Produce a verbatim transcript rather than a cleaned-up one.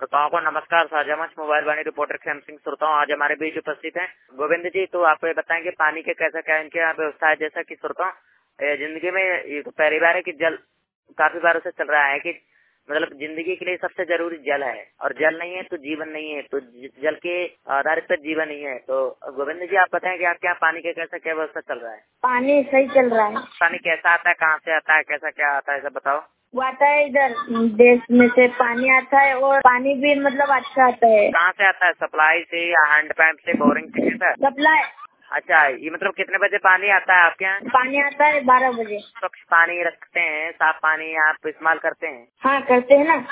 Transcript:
श्रोताओं को नमस्कार। साझा मंच मोबाइल वाणी रिपोर्टर खेम सिंह श्रोताओं आज हमारे बीच उपस्थित हैं गोविंद जी। तो आप बताएंगे पानी के कैसा क्या इनके यहाँ व्यवस्था है। जैसा कि श्रोताओं जिंदगी में ये तो पहली बार है कि जल काफी बार से चल रहा है कि मतलब जिंदगी के लिए सबसे जरूरी जल है और जल नहीं है तो जीवन नहीं है, तो जल के आधारित पर जीवन नहीं है। तो गोविंद जी आप बताएं कि आपके यहाँ पानी के कैसा क्या व्यवस्था चल रहा है। पानी सही चल रहा है। पानी कैसा आता है, कहाँ से आता है, कैसा क्या आता है सब बताओ। वो आता है इधर देश में से पानी आता है और पानी भी मतलब अच्छा आता है। कहाँ से आता है, सप्लाई से या हैंड पंप से, बोरिंग से कैसा? सप्लाई। अच्छा, ये मतलब कितने बजे पानी आता है आपके यहाँ? पानी आता है बारह बजे। स्वच्छ पानी रखते हैं, साफ पानी आप इस्तेमाल करते हैं? हाँ करते हैं ना।